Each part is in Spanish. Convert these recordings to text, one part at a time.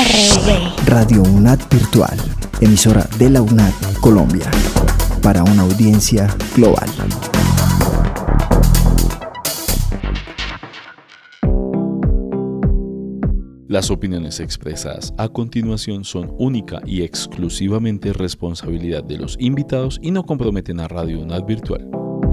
RV. Radio UNAD Virtual, emisora de la UNAD Colombia, para una audiencia global. Las opiniones expresadas a continuación son única y exclusivamente responsabilidad de los invitados y no comprometen a Radio UNAD Virtual.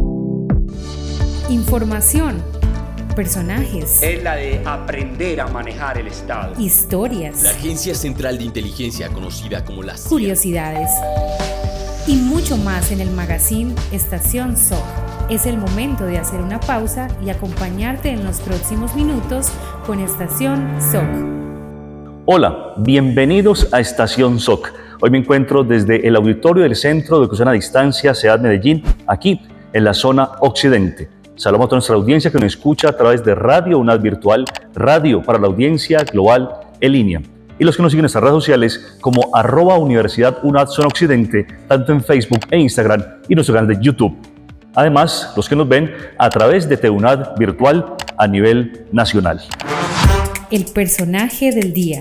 Información, personajes. Es la de aprender a manejar el Estado. Historias. La Agencia Central de Inteligencia, conocida como la CIA. Curiosidades. Y mucho más en el magazine Estación SOC. Es el momento de hacer una pausa y acompañarte en los próximos minutos con Estación SOC. Hola, bienvenidos a Estación SOC. Hoy me encuentro desde el auditorio del Centro de Educación a Distancia SEAD Medellín, aquí en la zona occidente. Saludamos a toda nuestra audiencia que nos escucha a través de Radio UNAD Virtual, radio para la audiencia global en línea. Y los que nos siguen en nuestras redes sociales como @Universidad UNAD Zona Occidente, tanto en Facebook e Instagram y nuestro canal de YouTube. Además, los que nos ven a través de TUNAD Virtual a nivel nacional. El personaje del día.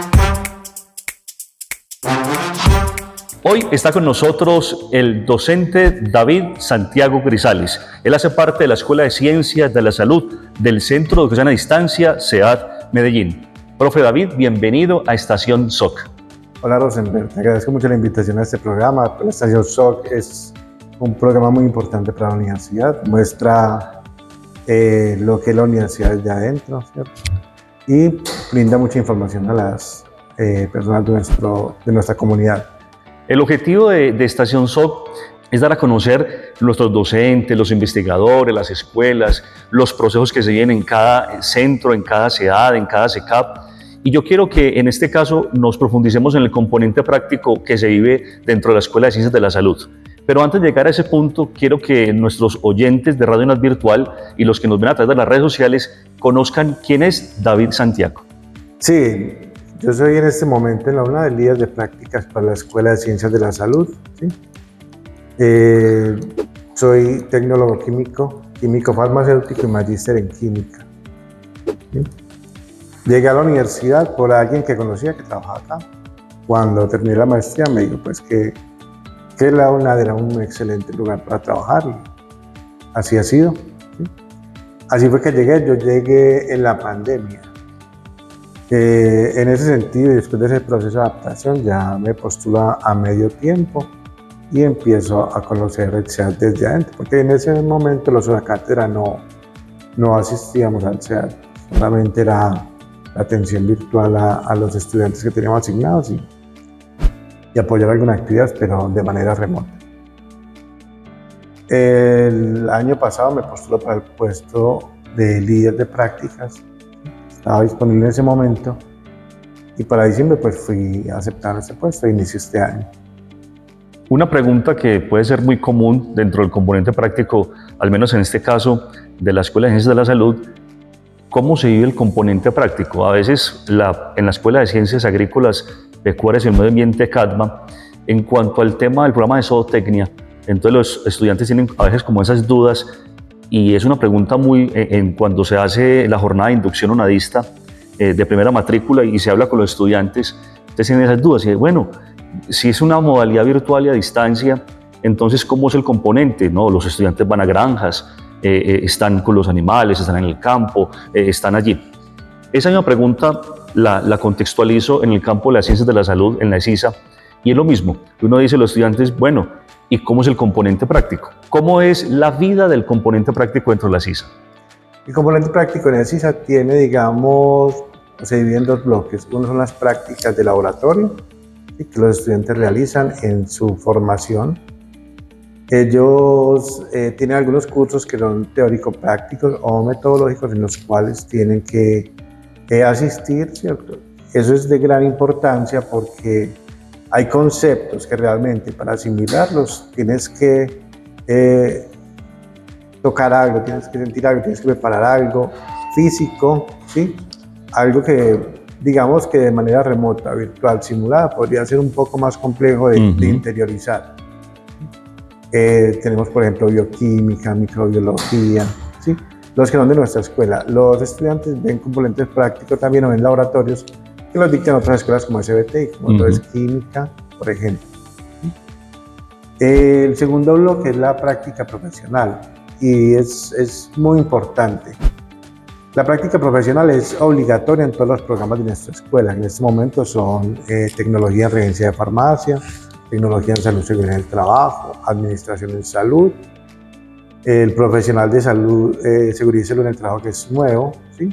Hoy está con nosotros el docente David Santiago Grisales. Él hace parte de la Escuela de Ciencias de la Salud del Centro de Educación a Distancia SEAD Medellín. Profe David, bienvenido a Estación SOC. Hola Rosenberg, te agradezco mucho la invitación a este programa. La Estación SOC es un programa muy importante para la universidad, muestra lo que es la universidad desde adentro, ¿cierto? Y brinda mucha información a las personas de nuestra comunidad. El objetivo de Estación SOC es dar a conocer nuestros docentes, los investigadores, las escuelas, los procesos que se viven en cada centro, en cada SEAD, en cada SECAP. Y yo quiero que en este caso nos profundicemos en el componente práctico que se vive dentro de la Escuela de Ciencias de la Salud. Pero antes de llegar a ese punto, quiero que nuestros oyentes de Radio UNAD Virtual y los que nos ven a través de las redes sociales conozcan quién es David Santiago. Sí, yo soy en este momento en la UNAD el líder de prácticas para la Escuela de Ciencias de la Salud. ¿Sí? Soy tecnólogo químico, químico farmacéutico y magíster en química. ¿Sí? Llegué a la universidad por alguien que conocía que trabajaba acá. Cuando terminé la maestría me dijo pues que la UNAD era un excelente lugar para trabajar y así ha sido. ¿Sí? Así fue que yo llegué en la pandemia. En ese sentido y después de ese proceso de adaptación ya me postulo a medio tiempo y empiezo a conocer el SEAD desde adentro, porque en ese momento los de la cátedra no asistíamos al SEAD, solamente era la atención virtual a los estudiantes que teníamos asignados y apoyar algunas actividades, pero de manera remota. El año pasado me postulé para el puesto de líder de prácticas, estaba disponible en ese momento, y para diciembre pues fui aceptado en ese puesto e inicié este año. Una pregunta que puede ser muy común dentro del componente práctico, al menos en este caso de la Escuela de Ciencias de la Salud, ¿cómo se vive el componente práctico? A veces en la Escuela de Ciencias Agrícolas, Pecuarias y el Medio Ambiente CADMA, en cuanto al tema del programa de zootecnia, entonces los estudiantes tienen a veces como esas dudas y es una pregunta muy, en cuando se hace la jornada de inducción unadista de primera matrícula y se habla con los estudiantes, ustedes tienen esas dudas y bueno, si es una modalidad virtual y a distancia, entonces ¿cómo es el componente? ¿No? Los estudiantes van a granjas, están con los animales, están en el campo, están allí. Esa misma pregunta la contextualizo en el campo de las ciencias de la salud, en la ESISA, y es lo mismo. Uno dice a los estudiantes, bueno, ¿y cómo es el componente práctico? ¿Cómo es la vida del componente práctico dentro de la ESISA? El componente práctico en la ESISA tiene, digamos, se divide en dos bloques. Uno son las prácticas de laboratorio, ¿sí? Que los estudiantes realizan en su formación. Ellos tienen algunos cursos que son teórico-prácticos o metodológicos en los cuales tienen que asistir, ¿cierto? Eso es de gran importancia porque hay conceptos que realmente para asimilarlos tienes que tocar algo, tienes que sentir algo, tienes que preparar algo físico, ¿sí? Algo que digamos que de manera remota, virtual, simulada, podría ser un poco más complejo de interiorizar. Tenemos, por ejemplo, bioquímica, microbiología, ¿sí? Los que son de nuestra escuela. Los estudiantes ven componentes prácticos también o ven laboratorios que los dictan otras escuelas como SBT, como lo es química, por ejemplo. El segundo bloque es la práctica profesional y es muy importante. La práctica profesional es obligatoria en todos los programas de nuestra escuela. En este momento son tecnología en regencia de farmacia, tecnología en salud, seguridad del trabajo, administración en salud, el profesional de salud, seguridad y salud en el trabajo, que es nuevo, ¿sí?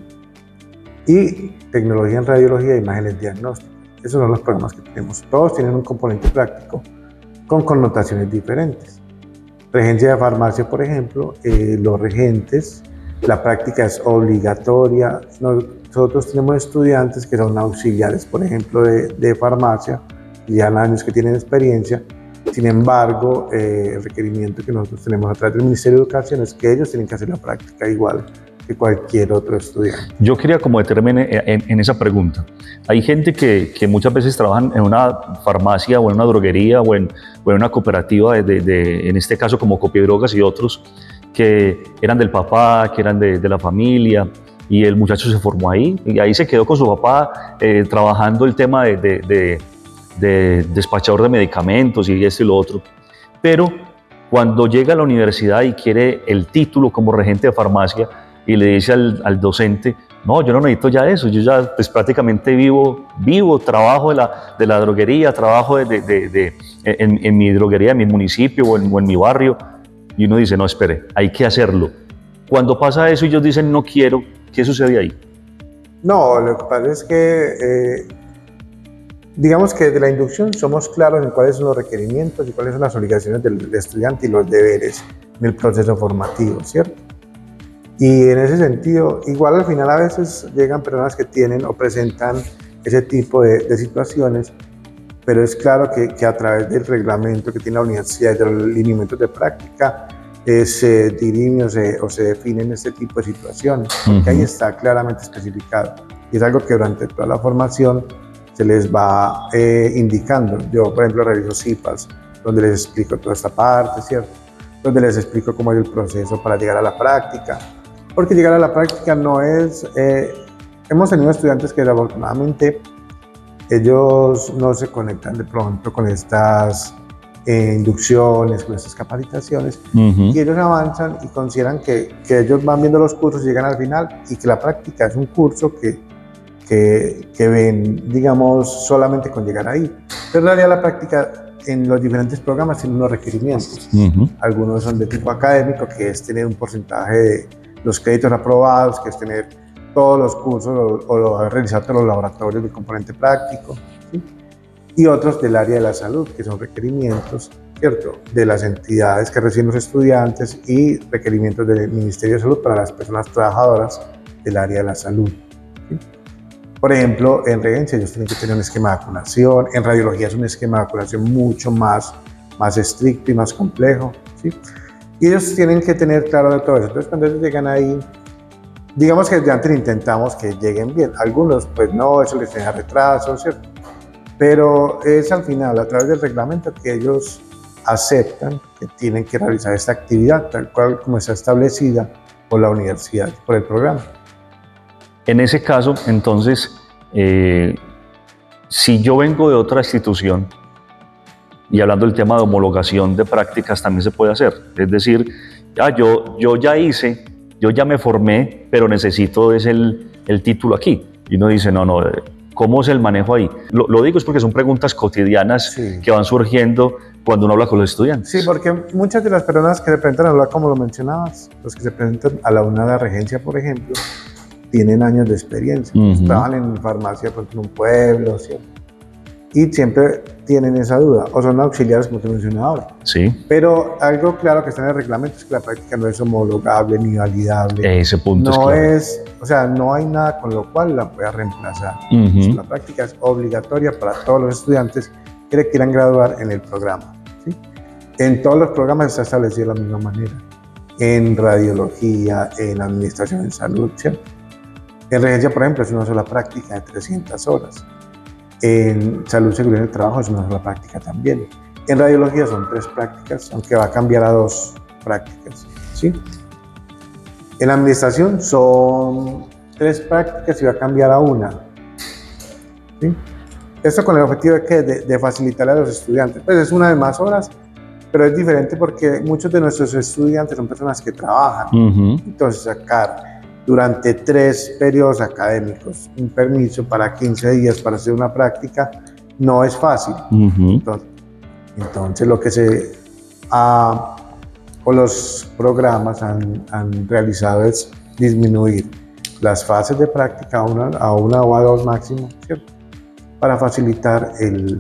Y tecnología en radiología e imágenes diagnósticas. Esos son los programas que tenemos. Todos tienen un componente práctico con connotaciones diferentes. Regencia de farmacia, por ejemplo, los regentes, la práctica es obligatoria. Nosotros tenemos estudiantes que son auxiliares, por ejemplo, de farmacia, y ya años que tienen experiencia. Sin embargo, el requerimiento que nosotros tenemos a través del Ministerio de Educación es que ellos tienen que hacer la práctica igual que cualquier otro estudiante. Yo quería como detenerme en esa pregunta. Hay gente que muchas veces trabajan en una farmacia o en una droguería o en una cooperativa, en este caso como Copidrogas y otros, que eran del papá, que eran de la familia, y el muchacho se formó ahí y ahí se quedó con su papá trabajando el tema de despachador de medicamentos y esto y lo otro. Pero cuando llega a la universidad y quiere el título como regente de farmacia, y le dice al docente, no, yo no necesito ya eso, yo ya pues, prácticamente vivo, trabajo de la droguería, trabajo en mi droguería, en mi municipio o en mi barrio, y uno dice, no, espere, hay que hacerlo. Cuando pasa eso y ellos dicen, no quiero, ¿qué sucede ahí? No, lo que pasa es que, digamos que desde la inducción somos claros en cuáles son los requerimientos y cuáles son las obligaciones del estudiante y los deberes en el proceso formativo, ¿cierto? Y en ese sentido, igual al final a veces llegan personas que tienen o presentan ese tipo de situaciones, pero es claro que a través del reglamento que tiene la universidad y de los lineamientos de práctica se dirime o se definen este tipo de situaciones, porque ahí está claramente especificado. Y es algo que durante toda la formación se les va indicando. Yo, por ejemplo, realizo CIPAS, donde les explico toda esta parte, ¿cierto? Donde les explico cómo es el proceso para llegar a la práctica. Porque llegar a la práctica no es... hemos tenido estudiantes que afortunadamente ellos no se conectan de pronto con estas inducciones, con estas capacitaciones, y ellos avanzan y consideran que ellos van viendo los cursos y llegan al final, y que la práctica es un curso que ven, digamos, solamente con llegar ahí. Pero en realidad la práctica en los diferentes programas tiene unos requerimientos. Algunos son de tipo académico, que es tener un porcentaje de los créditos aprobados, que es tener todos los cursos o realizar todos los laboratorios del componente práctico, ¿sí? Y otros del área de la salud, que son requerimientos, ¿cierto?, de las entidades que reciben los estudiantes y requerimientos del Ministerio de Salud para las personas trabajadoras del área de la salud, ¿sí? Por ejemplo, en regencia ellos tienen que tener un esquema de vacunación, en radiología es un esquema de vacunación mucho más estricto y más complejo, ¿sí? Y ellos tienen que tener claro de todo eso. Entonces, cuando ellos llegan ahí, digamos que desde antes intentamos que lleguen bien. Algunos, pues no, eso les genera retraso, ¿cierto? Pero es al final, a través del reglamento, que ellos aceptan que tienen que realizar esta actividad, tal cual como está establecida por la universidad, por el programa. En ese caso, entonces, si yo vengo de otra institución, y hablando del tema de homologación de prácticas, también se puede hacer. Es decir, yo ya me formé, pero necesito el título aquí. Y uno dice, no, ¿cómo es el manejo ahí? Lo digo es porque son preguntas cotidianas que van surgiendo cuando uno habla con los estudiantes. Sí, porque muchas de las personas que se presentan a hablar, como lo mencionabas, los que se presentan a la UNAD regencia, por ejemplo, tienen años de experiencia. Trabajan en farmacia, por ejemplo, en un pueblo, ¿cierto? Y siempre tienen esa duda, o son auxiliares, como te mencionaba ahora. Sí. Pero algo claro que está en el reglamento es que la práctica no es homologable ni validable. Ese punto no es claro. O sea, no hay nada con lo cual la pueda reemplazar. La práctica es obligatoria para todos los estudiantes que quieran graduar en el programa, ¿sí? En todos los programas está establecido de la misma manera. En radiología, en administración en salud, ¿cierto? En regencia, por ejemplo, es una sola práctica de 300 horas. En salud, seguridad en el trabajo es una sola práctica también. En radiología son 3 prácticas, aunque va a cambiar a 2 prácticas, ¿sí? En administración son 3 prácticas y va a cambiar a 1. ¿sí? Esto con el objetivo de facilitarle a los estudiantes. Pues es una de más horas, pero es diferente porque muchos de nuestros estudiantes son personas que trabajan. Entonces sacar durante 3 periodos académicos un permiso para 15 días para hacer una práctica no es fácil. Entonces lo que los programas han realizado es disminuir las fases de práctica a una o a 2 máximo, ¿cierto? Para facilitar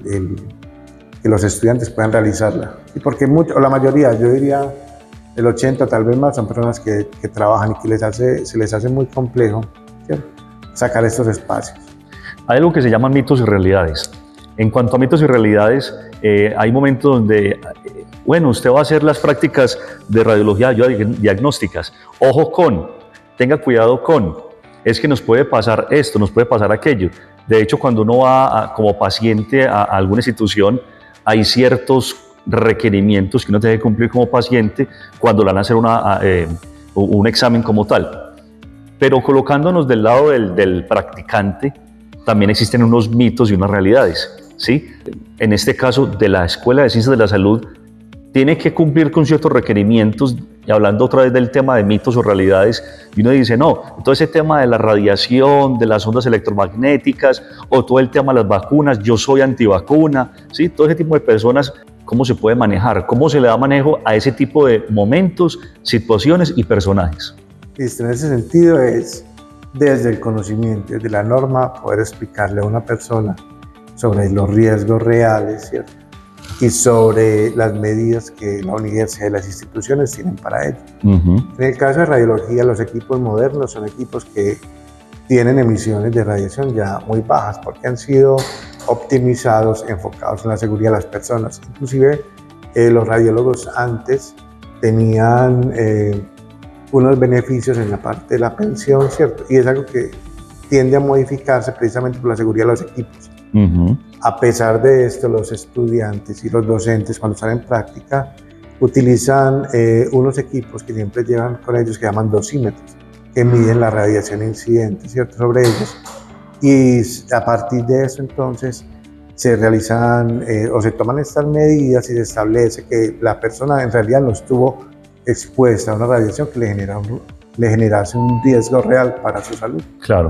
que los estudiantes puedan realizarla. Y porque la mayoría, yo diría el 80, tal vez más, son personas que trabajan y que se les hace muy complejo, ¿cierto?, sacar estos espacios. Hay algo que se llaman mitos y realidades. En cuanto a mitos y realidades, hay momentos donde, bueno, usted va a hacer las prácticas de radiología diagnósticas. Ojo tenga cuidado es que nos puede pasar esto, nos puede pasar aquello. De hecho, cuando uno va como paciente a alguna institución, hay ciertos requerimientos que uno tiene que cumplir como paciente cuando le van a hacer un examen como tal. Pero colocándonos del lado del practicante, también existen unos mitos y unas realidades, ¿sí? En este caso, de la Escuela de Ciencias de la Salud, tiene que cumplir con ciertos requerimientos, y hablando otra vez del tema de mitos o realidades, y uno dice, no, todo ese tema de la radiación, de las ondas electromagnéticas, o todo el tema de las vacunas, yo soy antivacuna, ¿sí? Todo ese tipo de personas, ¿cómo se puede manejar? ¿Cómo se le da manejo a ese tipo de momentos, situaciones y personajes? Listo, en ese sentido es desde el conocimiento, desde la norma, poder explicarle a una persona sobre los riesgos reales, ¿cierto?, y sobre las medidas que la universidad y las instituciones tienen para ello. En el caso de radiología, los equipos modernos son equipos que tienen emisiones de radiación ya muy bajas porque han sido optimizados, enfocados en la seguridad de las personas. Inclusive los radiólogos antes tenían unos beneficios en la parte de la pensión, ¿cierto? Y es algo que tiende a modificarse precisamente por la seguridad de los equipos. A pesar de esto, los estudiantes y los docentes, cuando están en práctica, utilizan unos equipos que siempre llevan con ellos que llaman dosímetros, que miden la radiación incidente, ¿cierto?, sobre ellos. Y a partir de eso, entonces, se realizan o se toman estas medidas y se establece que la persona en realidad no estuvo expuesta a una radiación que le generase un riesgo real para su salud. Claro.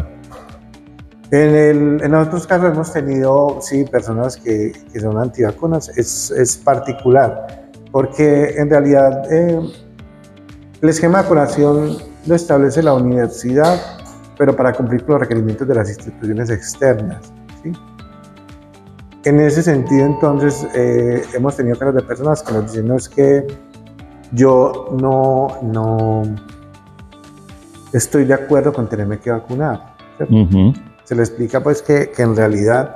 En otros casos hemos tenido, sí, personas que son antivacunas. Es particular, porque en realidad el esquema de vacunación lo establece la universidad, pero para cumplir con los requerimientos de las instituciones externas, ¿sí? En ese sentido, entonces, hemos tenido casos de personas que nos dicen, no, es que yo no estoy de acuerdo con tenerme que vacunar, ¿cierto? Se le explica pues que en realidad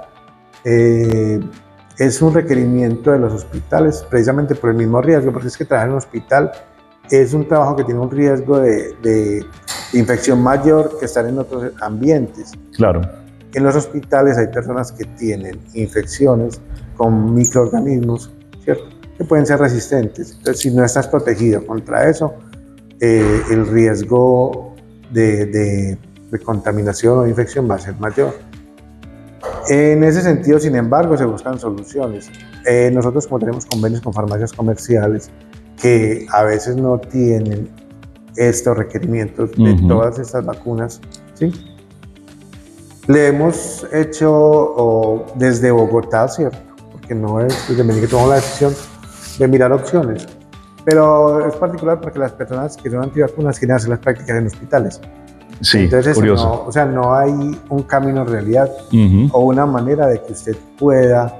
es un requerimiento de los hospitales precisamente por el mismo riesgo, porque es que trabajar en un hospital es un trabajo que tiene un riesgo de infección mayor que estar en otros ambientes. Claro. En los hospitales hay personas que tienen infecciones con microorganismos, ¿cierto?, que pueden ser resistentes. Entonces, si no estás protegido contra eso, el riesgo de contaminación o infección va a ser mayor. En ese sentido, sin embargo, se buscan soluciones. Nosotros, como tenemos convenios con farmacias comerciales que a veces no tienen estos requerimientos de todas estas vacunas, ¿sí?, le hemos hecho desde Bogotá, ¿cierto?, porque no es desde Medellín que tomamos la decisión de mirar opciones, pero es particular porque las personas que son antivacunas quieren hacer las prácticas en hospitales. Sí, entonces curioso. no hay un camino en realidad o una manera de que usted pueda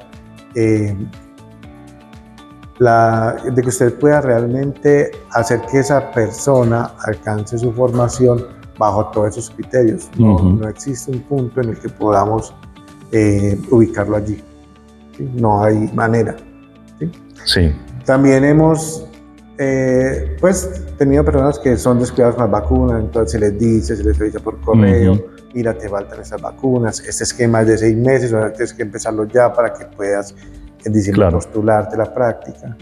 realmente hacer que esa persona alcance su formación bajo todos esos criterios. No existe un punto en el que podamos ubicarlo allí, ¿sí? No hay manera, ¿sí? Sí. También hemos tenido personas que son descuidadas con las vacunas, entonces se les dice, se les avisa por correo, mira, te faltan estas vacunas, este esquema es de 6 meses, ahora tienes que empezarlo ya para que puedas en diciembre postularte la práctica.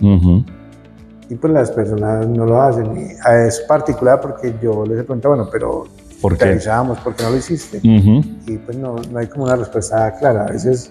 Y pues las personas no lo hacen. Y es particular porque yo les he preguntado, bueno, pero ¿Por qué? Revisábamos, ¿por qué no lo hiciste? Y pues no hay como una respuesta clara. A veces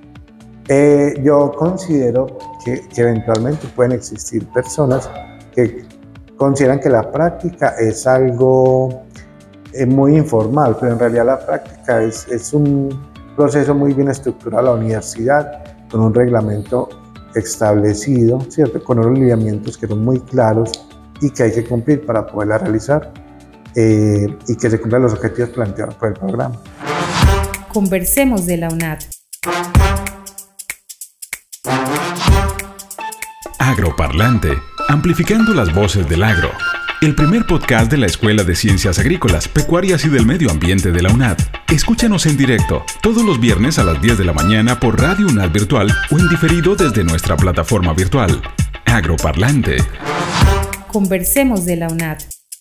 yo considero que eventualmente pueden existir personas que consideran que la práctica es algo muy informal, pero en realidad la práctica es un proceso muy bien estructurado a la universidad, con un reglamento establecido, ¿cierto? Con unos lineamientos que son muy claros y que hay que cumplir para poderla realizar y que se cumplan los objetivos planteados por el programa. Conversemos de la UNAD. Agroparlante, amplificando las voces del agro. El primer podcast de la Escuela de Ciencias Agrícolas, Pecuarias y del Medio Ambiente de la UNAD. Escúchanos en directo todos los viernes a las 10 de la mañana por Radio UNAD Virtual o en diferido desde nuestra plataforma virtual. Agroparlante. Conversemos de la UNAD.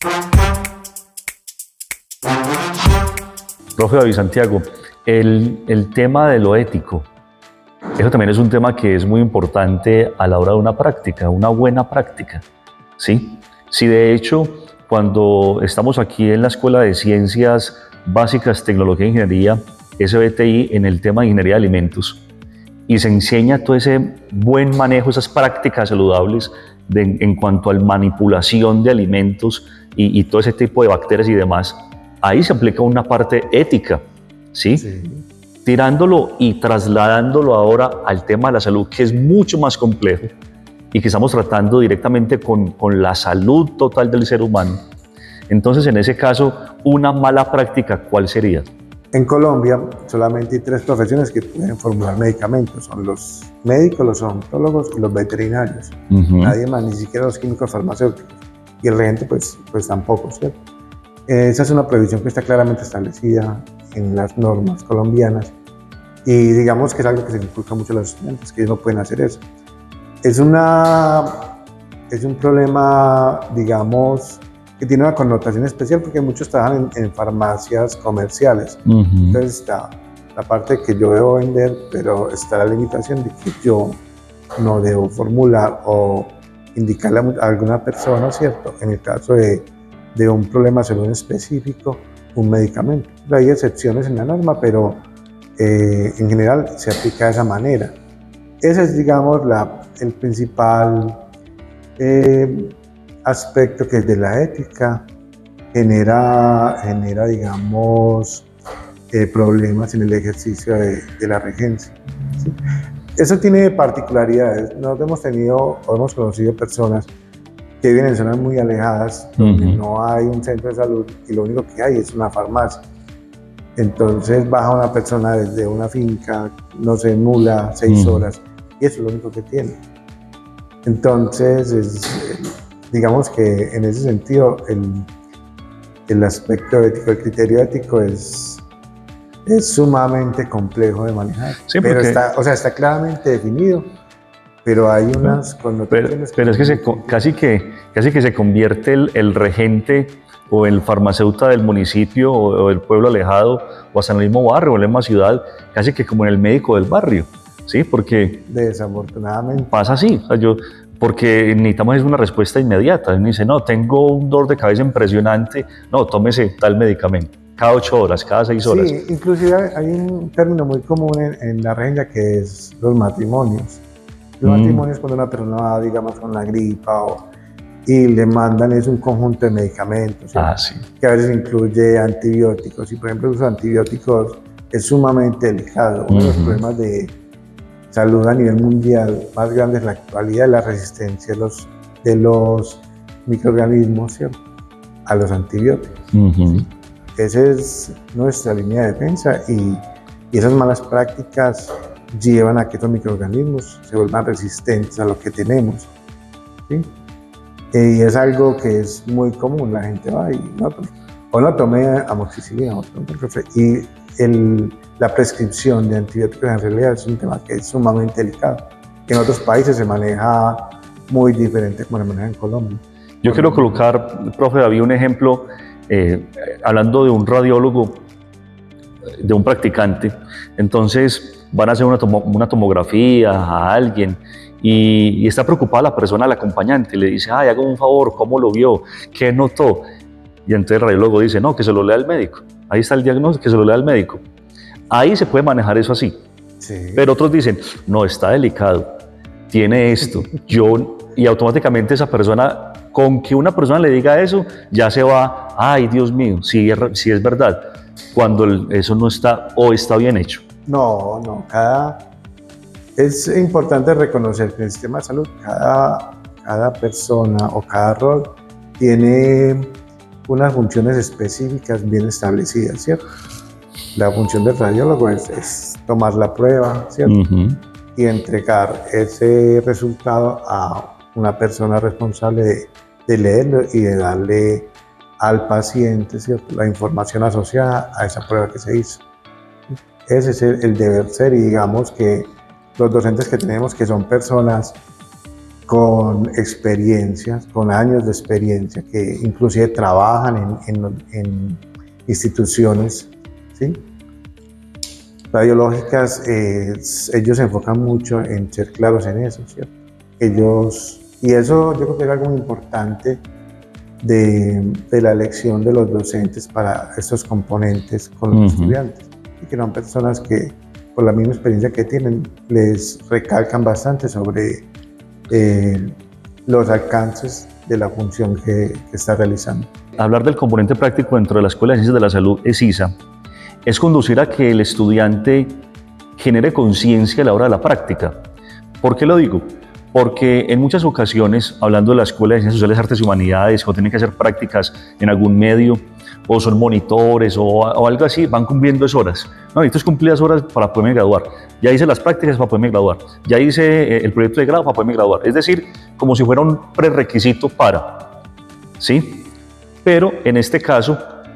Profe David Santiago, el tema de lo ético, eso también es un tema que es muy importante a la hora de una práctica, una buena práctica, ¿sí? Si de hecho, cuando estamos aquí en la Escuela de Ciencias Básicas, Tecnología e Ingeniería, SBTI, en el tema de Ingeniería de Alimentos, y se enseña todo ese buen manejo, esas prácticas saludables en cuanto a la manipulación de alimentos y todo ese tipo de bacterias y demás, ahí se aplica una parte ética, ¿sí? Sí. Tirándolo y trasladándolo ahora al tema de la salud, que es mucho más complejo y que estamos tratando directamente con la salud total del ser humano. Entonces, en ese caso, una mala práctica, ¿cuál sería? En Colombia solamente hay 3 profesiones que pueden formular medicamentos, son los médicos, los odontólogos y los veterinarios. Nadie más, ni siquiera los químicos farmacéuticos. Y el regente, pues tampoco, ¿cierto? Esa es una prohibición que está claramente establecida en las normas colombianas y digamos que es algo que se le inculca mucho a los estudiantes, que ellos no pueden hacer eso. Es un problema, digamos, que tiene una connotación especial porque muchos trabajan en farmacias comerciales. Entonces está la parte que yo debo vender, pero está la limitación de que yo no debo formular o indicarle a alguna persona, ¿cierto? En el caso de un problema de salud en específico, un medicamento. Hay excepciones en la norma, pero en general se aplica de esa manera. Ese es, digamos, el principal aspecto que desde la ética genera digamos, problemas en el ejercicio de la regencia, ¿sí? Eso tiene particularidades. Nosotros hemos conocido personas que viven en zonas muy alejadas, donde no hay un centro de salud y lo único que hay es una farmacia. Entonces baja una persona desde una finca, no sé, mula, 6 horas, y eso es lo único que tiene. Entonces, digamos que en ese sentido, el aspecto ético, el criterio ético es sumamente complejo de manejar. Sí, pero está claramente definido. Pero hay unas connotaciones. Pero es que casi que se convierte el regente o el farmacéutico del municipio o del pueblo alejado o hasta en el mismo barrio o en la misma ciudad, casi que como en el médico del barrio, ¿sí? Porque desafortunadamente pasa así. Porque necesitamos una respuesta inmediata. Uno dice, no, tengo un dolor de cabeza impresionante, no, tómese tal medicamento. Cada 8 horas, cada 6 horas. Sí, inclusive hay un término muy común en la regencia que es los matrimonios. Los matrimonios cuando una persona va, digamos, con la gripa y le mandan un conjunto de medicamentos, ¿sí? Que a veces incluye antibióticos. Y por ejemplo el uso de antibióticos es sumamente delicado. Uno de los problemas de salud a nivel mundial más grandes en la actualidad es la resistencia de los microorganismos, ¿cierto?, a los antibióticos. ¿Sí? Esa es nuestra línea de defensa y esas malas prácticas llevan a que estos microorganismos se vuelvan resistentes a lo que tenemos, ¿sí? Y es algo que es muy común. La gente va y no tome amoxicilina y la prescripción de antibióticos en realidad es un tema que es sumamente delicado, que en otros países se maneja muy diferente como se maneja en Colombia. Yo quiero colocar, profe David, un ejemplo, hablando de un radiólogo, de un practicante. Entonces van a hacer una tomografía a alguien y está preocupada la persona, el acompañante, le dice, ay, hágame un favor, ¿cómo lo vio? ¿Qué notó? Y entonces el radiólogo dice, no, que se lo lea el médico. Ahí está el diagnóstico, que se lo lea el médico. Ahí se puede manejar eso así. Sí. Pero otros dicen, no, está delicado, tiene esto, y automáticamente esa persona, con que una persona le diga eso, ya se va, ay, Dios mío, si es verdad, cuando eso no está, o está bien hecho. No, es importante reconocer que en el sistema de salud, cada persona o cada rol tiene unas funciones específicas bien establecidas, ¿cierto? La función del radiólogo es tomar la prueba, ¿cierto? Y entregar ese resultado a una persona responsable de leerlo y de darle al paciente, ¿cierto?, la información asociada a esa prueba que se hizo. Ese es el deber ser, y digamos que los docentes que tenemos, que son personas con experiencias, con años de experiencia, que inclusive trabajan en instituciones, ¿sí?, radiológicas, ellos se enfocan mucho en ser claros en eso, ¿cierto? Y eso yo creo que es algo muy importante de la elección de los docentes para estos componentes con los estudiantes, y que son personas que, por la misma experiencia que tienen, les recalcan bastante sobre los alcances de la función que está realizando. Hablar del componente práctico dentro de la Escuela de Ciencias de la Salud, ECISA, es conducir a que el estudiante genere conciencia a la hora de la práctica. ¿Por qué lo digo? Porque en muchas ocasiones, hablando de la Escuela de Ciencias Sociales, Artes y Humanidades, o tienen que hacer prácticas en algún medio, o son monitores, o algo así, van cumpliendo horas. No, necesito cumplir las horas para poderme graduar. Ya hice las prácticas para poderme graduar. Ya hice el proyecto de grado para poderme graduar. Es decir, como si fuera un prerequisito para, ¿sí? Pero en este caso,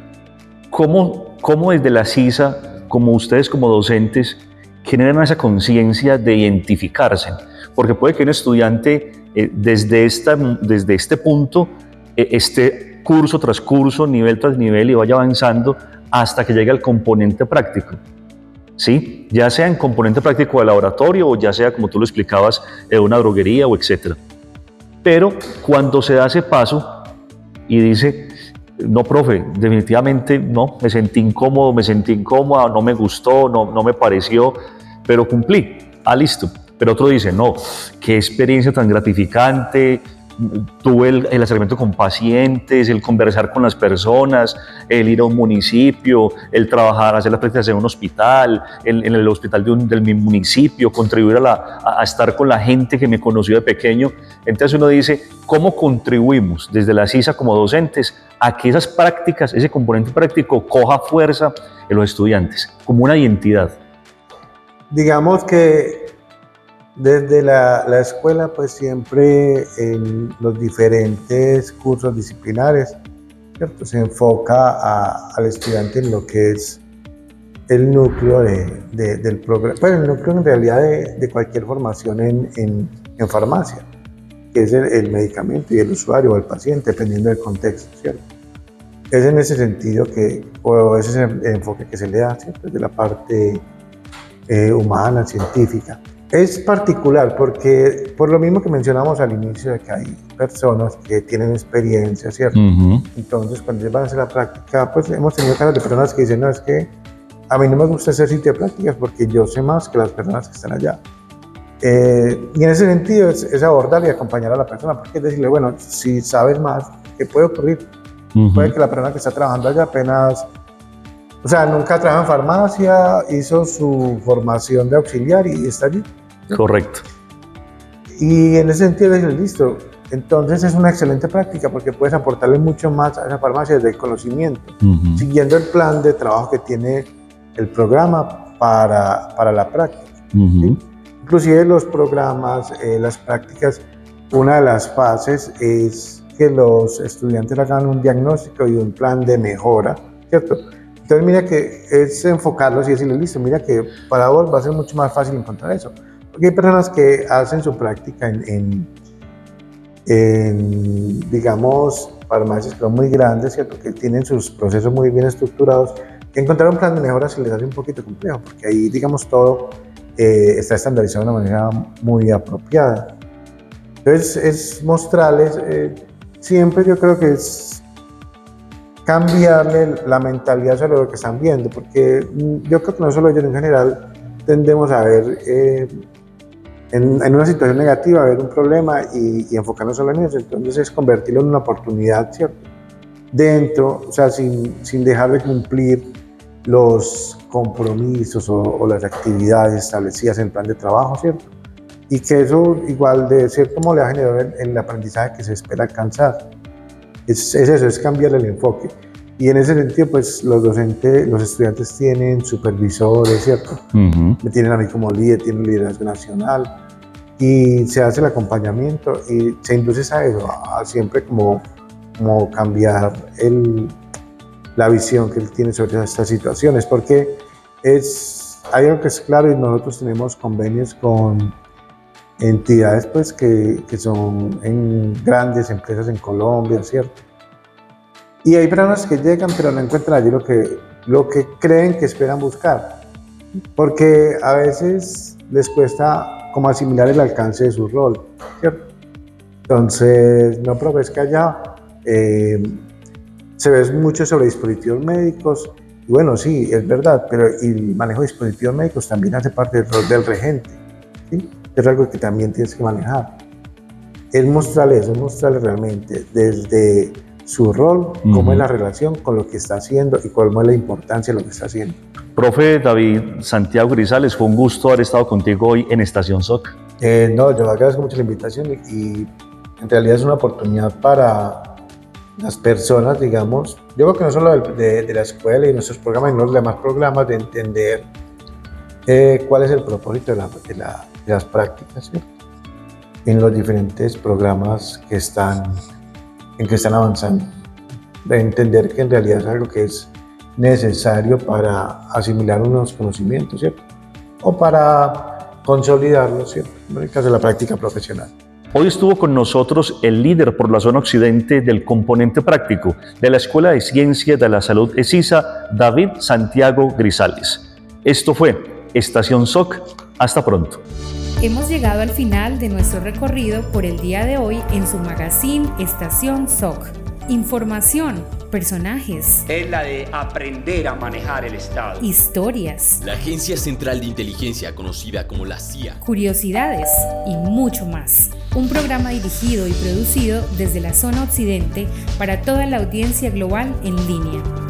¿cómo desde la CISA, como ustedes como docentes, generan esa conciencia de identificarse? Porque puede que un estudiante desde este punto esté curso tras curso, nivel tras nivel, y vaya avanzando hasta que llegue al componente práctico, ¿sí? Ya sea en componente práctico de laboratorio, o ya sea, como tú lo explicabas, una droguería o etcétera. Pero cuando se da ese paso y dice, no, profe, definitivamente no, me sentí incómodo, me sentí incómoda, no me gustó, no me pareció, pero cumplí, listo. Pero otro dice, no, qué experiencia tan gratificante, tuve el acercamiento con pacientes, el conversar con las personas, el ir a un municipio, el trabajar, hacer las prácticas en un hospital, en el hospital del mi municipio, contribuir a estar con la gente que me conoció de pequeño. Entonces uno dice, ¿cómo contribuimos desde la CISA como docentes a que esas prácticas, ese componente práctico, coja fuerza en los estudiantes, como una identidad? Digamos que desde la escuela, pues siempre en los diferentes cursos disciplinares, ¿cierto?, se enfoca al estudiante en lo que es el núcleo del programa, pues el núcleo en realidad de cualquier formación en farmacia, que es el medicamento y el usuario o el paciente, dependiendo del contexto, ¿cierto? Es en ese sentido o ese es el enfoque que se le da, ¿cierto?, desde la parte humana, científica. Es particular porque, por lo mismo que mencionamos al inicio, de que hay personas que tienen experiencia, ¿cierto? Entonces, cuando ellos van a hacer la práctica, pues hemos tenido casos de personas que dicen, no, es que a mí no me gusta hacer sitio de prácticas porque yo sé más que las personas que están allá. Y en ese sentido es abordar y acompañar a la persona, porque es decirle, bueno, si sabes más, ¿qué puede ocurrir? Puede que la persona que está trabajando allá apenas, o sea, nunca trabaja en farmacia, hizo su formación de auxiliar y está allí. Correcto. Y en ese sentido es listo. Entonces es una excelente práctica porque puedes aportarle mucho más a esa farmacia desde el conocimiento, siguiendo el plan de trabajo que tiene el programa para la práctica. ¿Sí? Inclusive los programas, las prácticas, una de las fases es que los estudiantes hagan un diagnóstico y un plan de mejora, ¿cierto? Entonces mira que es enfocarlos y decirles, listo, mira que para vos va a ser mucho más fácil encontrar eso. Porque hay personas que hacen su práctica en digamos, farmacias que son muy grandes, ¿cierto?, que tienen sus procesos muy bien estructurados, que encontrar un plan de mejora se les hace un poquito complejo, porque ahí, digamos, todo está estandarizado de una manera muy apropiada. Entonces, es mostrarles, siempre yo creo que es cambiarle la mentalidad sobre lo que están viendo, porque yo creo que no solo ellos, en general tendemos a ver en una situación negativa, a ver un problema y enfocarnos solo en eso. Entonces es convertirlo en una oportunidad, ¿cierto? Dentro, o sea, sin dejar de cumplir los compromisos o las actividades establecidas en el plan de trabajo, ¿cierto? Y que eso igual de cierto modo le va a generar el aprendizaje que se espera alcanzar. Es eso, es cambiarle el enfoque. Y en ese sentido, pues los docentes, los estudiantes tienen supervisores, ¿cierto? Me tienen a mí como líder, tienen liderazgo nacional y se hace el acompañamiento y se induce a eso, a siempre como cambiar la visión que él tiene sobre estas situaciones, porque hay algo que es claro y nosotros tenemos convenios con entidades pues que son en grandes empresas en Colombia, ¿cierto? Y hay personas que llegan pero no encuentran allí lo que creen que esperan buscar, porque a veces les cuesta como asimilar el alcance de su rol, ¿cierto? Entonces, no, profe, es que allá se ve mucho sobre dispositivos médicos, y bueno, sí, es verdad, pero el manejo de dispositivos médicos también hace parte del rol del regente, ¿sí? Es algo que también tienes que manejar. Es mostrarle eso, es mostrarle realmente desde su rol, cómo es la relación con lo que está haciendo y cuál es la importancia de lo que está haciendo. Profe David Santiago Grisales, fue un gusto haber estado contigo hoy en Estación SOC. No, yo agradezco mucho la invitación y en realidad es una oportunidad para las personas, digamos, yo creo que no solo de la escuela y nuestros programas, sino los demás programas, de entender cuál es el propósito de las prácticas, ¿cierto? En los diferentes programas en que están avanzando, de entender que en realidad es algo que es necesario para asimilar unos conocimientos, ¿cierto? O para consolidarlos, ¿cierto? En el caso de la práctica profesional. Hoy estuvo con nosotros el líder por la zona occidente del componente práctico de la Escuela de Ciencias de la Salud ESISA, David Santiago Grisales. Esto fue Estación SOC. Hasta pronto. Hemos llegado al final de nuestro recorrido por el día de hoy en su magazine Estación SOC. Información, personajes. Es la de aprender a manejar el Estado. Historias. La Agencia Central de Inteligencia, conocida como la CIA. Curiosidades y mucho más. Un programa dirigido y producido desde la zona occidente para toda la audiencia global en línea.